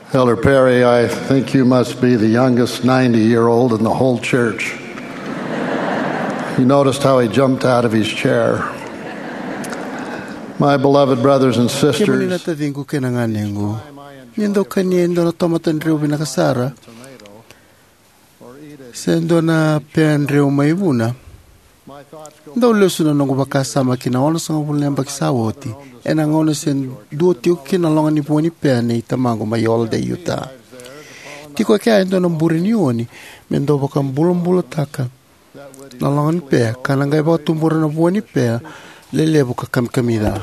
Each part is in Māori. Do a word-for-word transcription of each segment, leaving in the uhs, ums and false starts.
Elder Perry, I think you must be the youngest ninety-year-old in the whole church. You noticed how he jumped out of his chair. My beloved brothers and sisters, nindo kaniendo na tomatan reu binakasara sendo na pen reu maivuna ndo lesu na nongo bakasama kina ono sanga bulemba kisawoti ena ngono sen duo tiu kina longa ni buoni pen i tamango mayola de yuta tiko kia endo na mburi nioni mendo baka mbulu taka na longa ni pe kananga iba tumbura na buoni pe lele buka kamkamida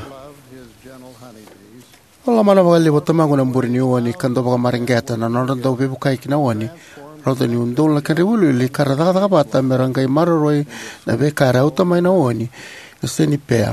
Ola mana baka lebo tamango na mburi nioni kando baka maringeta na nondo bebu kai kina wani Rodo ni undol na karewulu li karadaka bata merangai maroroi na be karauta mai na oni na seni pea.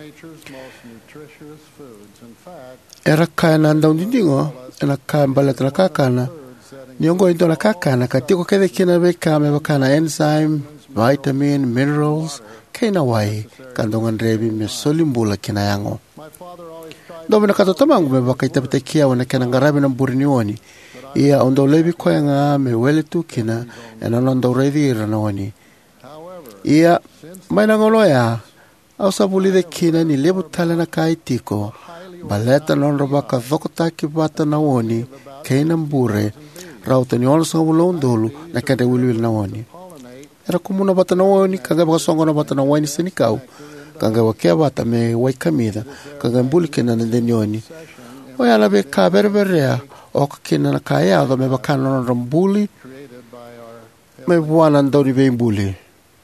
Era kaya na andau ndingo ena kaya mbaleta na kakana niongo indo na kakana katiko kede kina be kame bakana enzyme, vitamin, minerals kena wai kandongan rebi me solimbula kina yango. Dobe na kato tamangu me baka itapite kia wana kena ngarabi na mburi ni oni Ia ondo lebi koe nga me wele tukina e nanondo reidi irana wani. Ia, mai na ngolo ya, au sabuli de kina ni lebu tala na kai tiko, baleta nondo baka dhokotaki bata na wani, keina mbure, rauta ni ono sanga wula undolu na kende wili na wani. Era kumuna bata na wani, kanga baka songo na bata na wani senikau, kanga wakea bata me waikamida, kanga mbuli kina nende nyoni. Oya labe ka berberea, o kina na kaya do me bakana no rambuli me buana ndoni be mbuli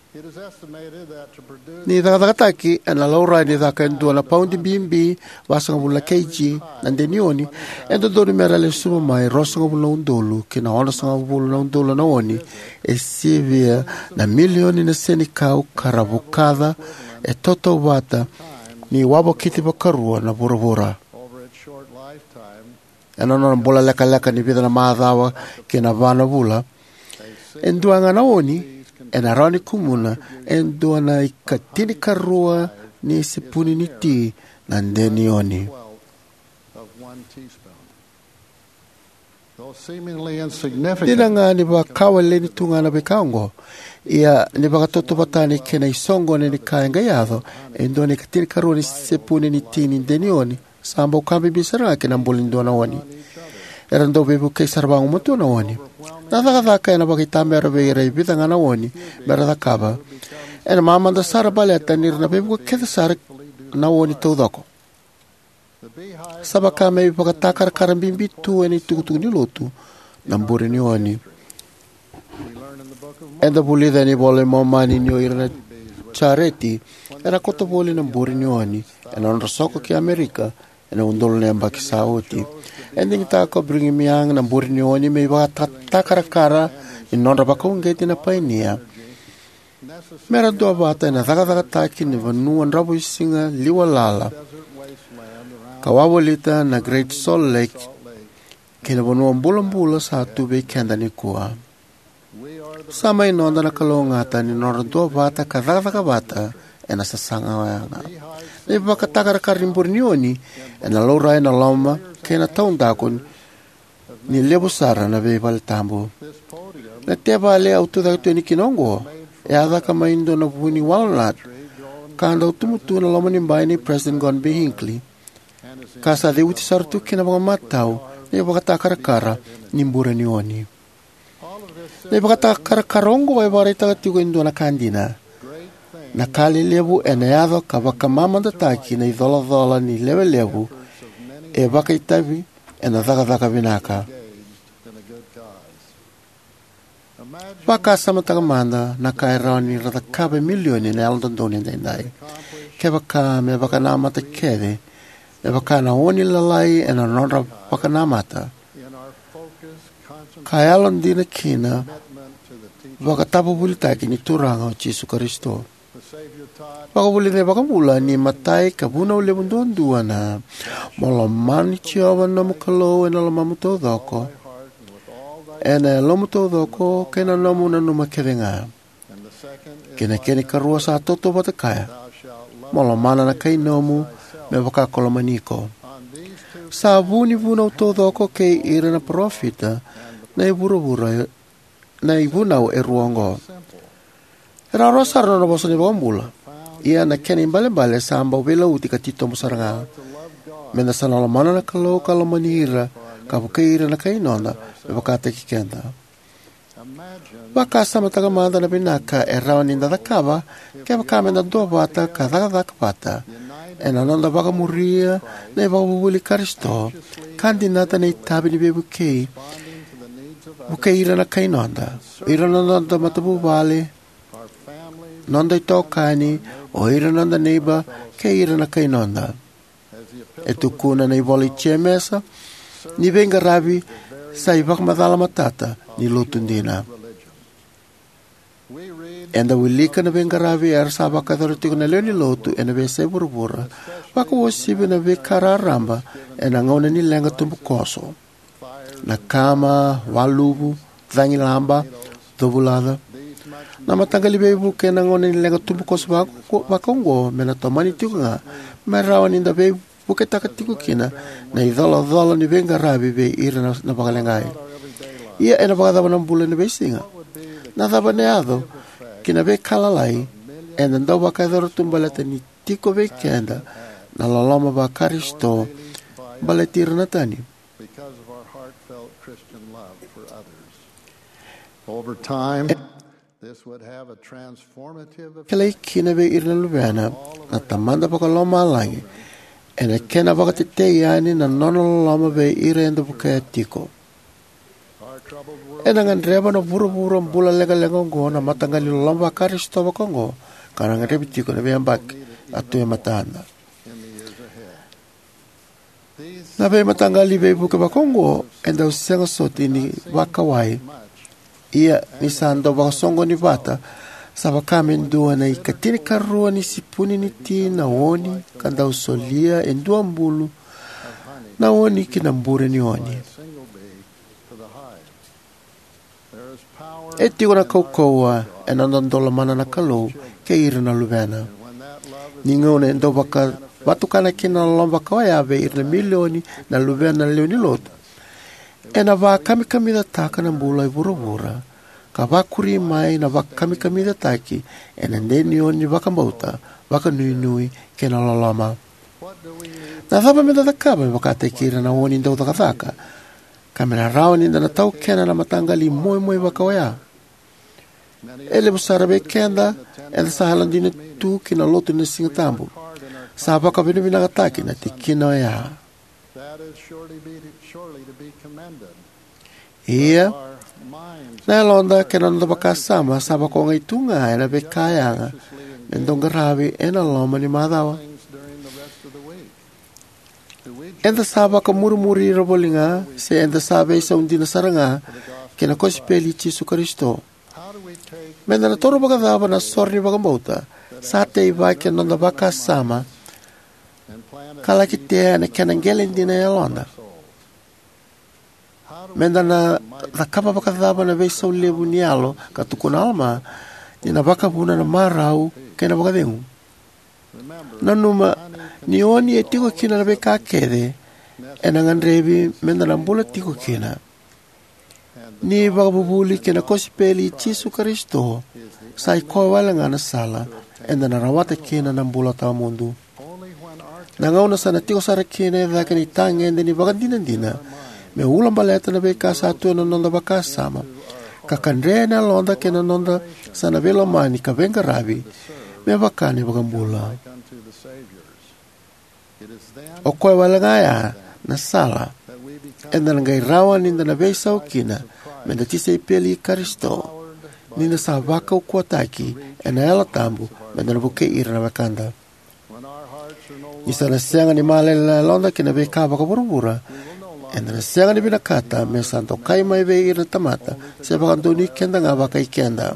ni da da taki ana laura ni da kan do na pound bimbi wasanga bula kg nande nioni endo do ni mera le sumo mai rosanga bula undolu kina ona sanga bula undolu na oni e sivia na milioni na senikau karabukada e toto bata ni wabo kiti bakarua na borobora Eno no bola leka leka ni vida na maadhawa kina vana vula. Endua ngana oni, ena rani kumuna, endua na ikatini karua ni sipuni ni ti na ndeni oni. Dina nga ni ba kawale ni tunga na bekaongo. Ia ni ba katoto batani kena isongo ni kaya ngayado, endua ni katini karua ni sipuni ni ti ni ndeni oni. Sambo kambi bisara kina mbolindo na wani. Erando bebu kei sarbangu mutu na wani. Nada daka ena baki tamera beira ibita ngana wani. Berada kaba. Ena mamanda sara baleta nirna bebu keda sara na wani taudako. Sabaka me baka takar karambimbi tu eni tukutuku ni lotu. Namburi ni wani. Enda bulida ni bole momani ni oirana chareti. Era koto boli namburi ni wani. Ena onrasoko ki Amerika. Ena undolo na mbaki sauti. Ending tako bringi miang na mburi ni oni me ba takarakara inonra baka ungeti na painia. Mera doa bata ena daga daga taki ni vanuan rabu isinga liwa lala. Kawawalita na Great Salt Lake kina vanuan bula-bula sa tubig kenda ni kuwa. Sama inonda na kalongata ni nora doa bata ka daga daga bata ena sasanga wayanga. Nei baka takarakara ni mburi ni oni ena laura ena loma kena taun dakon ni lebo sara na be bal tambo na te vale auto da tu ni kinongo e ada kama indo na buni walnut kanda utumutu na loma ni mbai ni President John B. Hinckley kasa de uti sartu kina mga matao ne baka takarakara ni mbura ni oni ne baka takarakarongo e barita tigo indo na kandina na kali lebu ena yado kabaka mamanda taki na idola dola ni lebe lebu e baka itabi e na daga daga binaka. Baka sama tagamanda na kairao ni rata kabe milioni na eldan doni ndai. Ke baka me baka namata kede, e baka na oni lalai e na nonra baka namata. Ka eldan dina kina, baka tapu bulitaki ni turanga o Jesu Kristo. Baka buli ne baka mula ni matai kabuna ule mundondua na molamani chiawa na mukalo e na lamamu todoko e na lomu todoko kena nomu na numa kerenga kena kene karua sa toto batakaya molamana na kai nomu me baka kolomaniko Sa vuni vuna o tōdoko ke ira na profita na i vura-vura na i vuna o e ruongo. E raro sarana na bosa ni wambula. Ia na kena imbale-bale sa amba vela uti ka tito mo saranga. Mena sa nalamana na kalau kalamanira ka bukaira na kainonda me bakata ki kenda. Baka sa matagamanda na binaka e rawa ninda dakava ke baka mena doa bata ka dagadaka bata. E nanonda baka muria na iba bubuli karisto kandi nata na itabi ni bebukei bukaira na kainonda. Ira nanonda matabubale nonda itokani o ira nonda neiba ke ira na kainonda. E tukuna na ivoli mesa ni venga rabi sa ivak madala matata ni lutundina. Enda wilika na venga rabi er saba katharutiku na leo ni lotu e na vese burubura waka wasibi na ve kararamba e na ngone ni lenga tumbukoso na kama, walubu, dhangi lamba, dovulada na matangali bebu ke na ngone ni lenga tumbukoso waka ungo me na tomani tiku nga me rawa ninda bebu buke takatiku kina na idhala-dhala ni venga rabi be ira na, na bakalengai. Ia e na bakadaba ng bula ni besinga. Na daba ni ado, kina be kalalai, e na daw bakadaro tumbalata ni tiko be kenda na lalama ba karisto baletira na tani. Over time, this would have a transformative effect. Kalai kina be ira na lubena na tamanda bakaloma langi e na kena wakati te iani na nono lama be ira enda bukaya tiko. E na ngandreba na buru-buru mbula lega-legongo na matangali lomba karisto wakongo kana ngarebi tiko na beyambak atu ya matanda. Na be matangali be buka wakongo enda usenga soti ni wakawai ia ni sando wakasongo ni bata saba kame ndua na ikatini karua ni sipuni ni ti na oni kanda usolia endua mbulu na oni kinambure ni oni. Eti wana kaukaua e nandandola mana na kalau ke ira na lubena. Ningauna endo baka batukana kina lomba kawaya be ira milioni na lubena leoni lotu. E na wa kami kami da taka na mbula i bura-bura. Ka wakuri mai na waka kami kami da taki e na neni oni waka mbauta, waka nui nui ke na lalama. Na thapa me da takaba me waka te kira na oni ndau takataka. Ka me na rao ni na tau kena na matangali moi moi waka waya. Ele busara be kenda e da sahalan dina tu ki na lotu na singatambu. Sa waka vinu vinakataki na tikina ya. Ia na londa ke na baka sama saba ko ngai tunga e na be kaya endong garabi e na loma ni madawa. Enda saba ka murumuri robolinga se enda saba isa undina saranga ke na kospeli Jesu Kristo. Menda na toro baka daba na sorni baka mbauta sa te iba ke na baka sama kala ki te na ke na ngelen dina ya londa. Menda na rakapa baka daba na vei sau lebu ni alo ka tukuna alma ni na baka puna na marau ke na baka dengu. Na numa ni oni e tiko kina na beka kede e na ngandrebi menda na mbula tiko kina. Ni baka bubuli ke na kospeli Jesu Kristo sa ikoa wala nga na sala e na narawata kina na mbula tawa mundu. Na ngauna sa na tiko sara kina e dhaka ni tangen ni baka dina-dina me ulang baleta na beka satu na nonda baka sama. Kakandre na londa ke na nonda sa na velo mani ka venga rabi me baka ni baka mbula. O koe wala ngaya na sala e na ngai rawa ninda na vesa o kina me na tisa ipeli Kristo ninda sa waka o kuataki e na ela tambu me na buke ira na wakanda. Isa na sianga ni male la londa ke na beka baka burubura e na sianga ni binakata me santo kai mai ve ira tamata se baka ndoni kenda nga baka ikenda.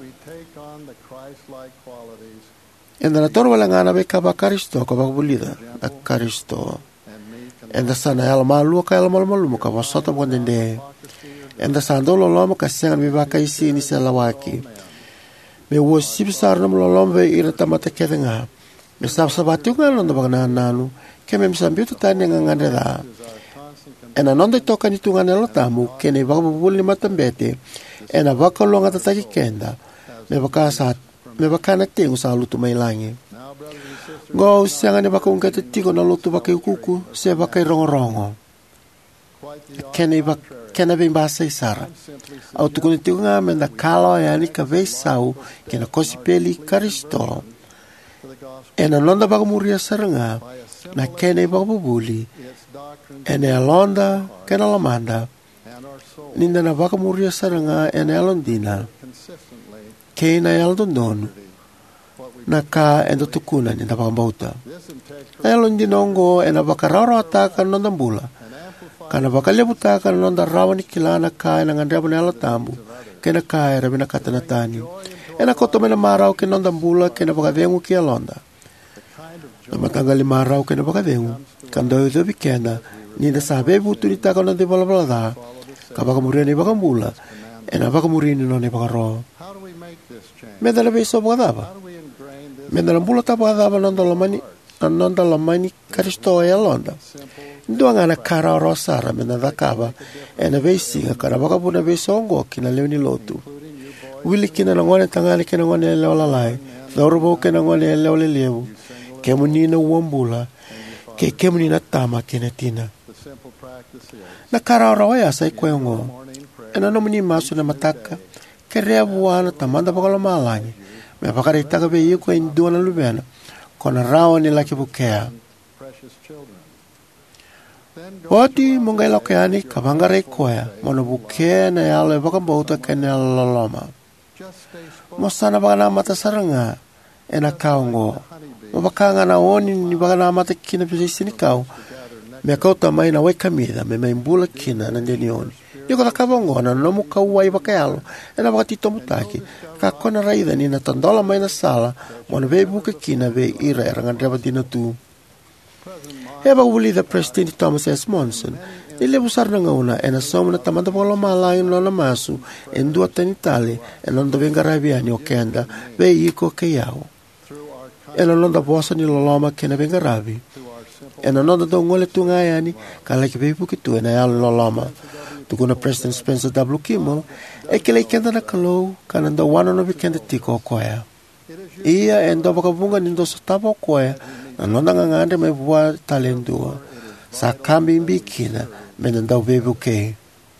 Enda na toro wala ngana beka baka Kristo ka baka bulida a Kristo. Enda sana ela malua ka ela malu malu ka wasota mo ndende. Enda sando lo lomo ka sianga ni baka isi ni se lawaki. Me wo sibsar no lo lomo ve ira tamata kedenga. Me sa sabati nga londa baka nanu ke me sambiu tani nga ngande da. Ena nonda toka ni tunga nelo tamu ke ne baka bubul ni matambete ena baka longa tataki kenda me baka sa me baka na tengu sa lutu mai langi. Go sianga ne baka unga tiko na lutu baka kuku se baka rongo-rongo. Kene baka kena bem basa isara. Au tukuni tiko nga me na kalo yani ka veisau ke na kosipeli karisto. Ena londa baka muria saranga na kene baka bubuli ene alonda kena lamanda ninda na baka muria saranga ene alondina kena yaldondonu na ka endo tukuna ninda baka bauta alondinongo ena baka raro ataka nonda mbula kana baka lebutaka nonda rawani kilana ka ena ngandaba na alatambu kena ka era bina katanatani ena kotomena marau ke nonda mbula kena baka vengu ki alonda na matangali marau kena baka vengu kando ito bikena ninda sabe butu ni taka nonde bala bala da ka baka muria ni baka mbula ena baka muria ni nonde baka ro meda na beso baka daba meda na mbula tapa daba nonda lamani nonda lamani karisto ya londa ndo ngana kara rosara meda da kaba ena besinga kana baka puna beso ngo kina leoni lotu wili kina na ngone tangani kina ngone leo lalai dorbo kina ngone leo lelewu kemunina uambula ke kemunina tama kina tina na kararawa ya sai kwengo ena no muni masu na mataka ke rebuana tamanda bakalo malangi me bakare taka be yiko indu na lubena kona rawa ni laki bukea Oti mungai lokeani kabangare koya mono bukea na yale bakambauta kena lalama mosana bakana mata saranga ena kaungo mabakanga na oni ni bakana mata kina pisi ni kau me kau tamai na wai kamida me mai mbula kina na ndeni oni niko takabongo na nomu kauwai bakayalo ena bakati tomutaki kakona raida ni na tandola mai na sala mona be buka kina be ira erangandreba dina tu heba uli the President Thomas S. Monson ile busar na ngauna ena somo na tamanda polo malayo na masu endua tanitale ena ndo venga rabiani okenda be yiko kayao ena londa bosa ni loloma kena venga rabi ena nonda do ngole tunga yani kala ke bebu kitu ena ya lolama tukuna President Spencer W. Kimmel e kele kenda na kalo kana ndo wana no bikenda tiko koya ia endo bakabunga nindo sotabo koya na nonda ngangande me bua talendua sa kambi mbikina mena ndo bebu ke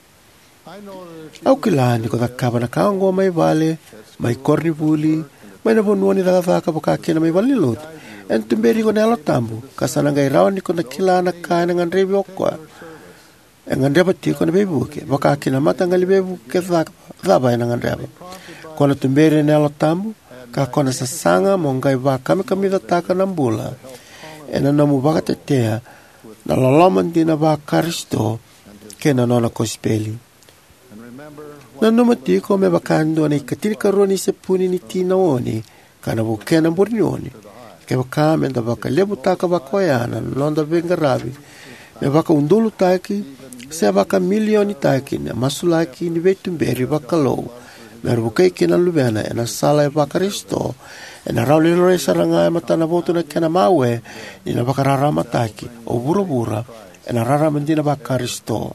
au kilani ko takaba na kango mai vale mai kornivuli mai na bonuani da vaka baka kena mai vale lot en tumberi ko nelo tambu kasana ngai rawani ko na kilana kana ngandre bokwa ngandre pati ko na bebu ke baka kena mata ngali bebu ke vaka vaba na ngandre ko na tumberi nelo tambu ka kona sasanga mongai vaka kami kami da taka nambula ena namu baka tetea na lalaman dina baka Kristo kena nona kospeli na numati ko me bakando na ikatini karoni se puni ni tinaoni kana bukena burnioni ke baka me da baka lebu taka bakoyana londa bengarabi me baka undulu taki se baka milioni taki na masulaki ni betumberi bakalo merbukai kena lubena ena sala baka Kristo ena rauli lore saranga mata na boto na kena mawe ina baka rarama taki o bura-bura ena rarama dina baka Kristo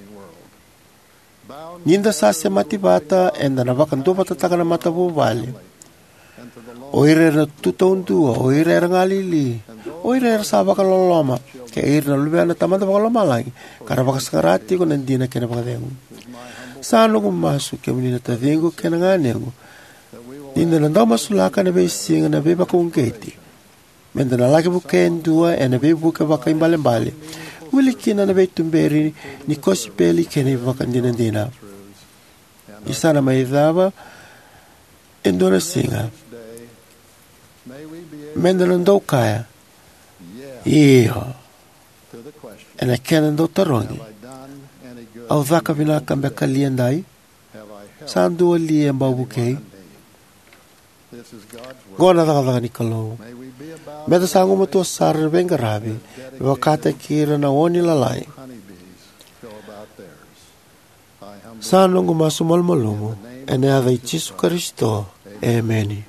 ninda sasya mati bata enda na baka ndo bata taka na mata bubali oire na tutaundua oire na ngalili oire na saba ka loloma ke oire na lubena tamanda baka loma lagi kara baka sakarati ko nandina kena baka dengu sano kumasu ke munina tadengu kena nganengu ninda na ndaw masulaka na besinga na beba kungeti menda na laki bukendua ena beba buka baka imbale-mbale wili kina na betumberi ni kosipeli kena baka ndina-ndina isana maidhaba endona singa menda na ndaw kaya iyo ena kena ndaw tarongi au dhaka vinaka mbeka liendai sandu liye mbabukei gona dhaka dhaka nikalo meda sangu matu asar benga rabi wakata kira na oni lalai sanungu masu malmalumu ene adha Jesu Kristo amen.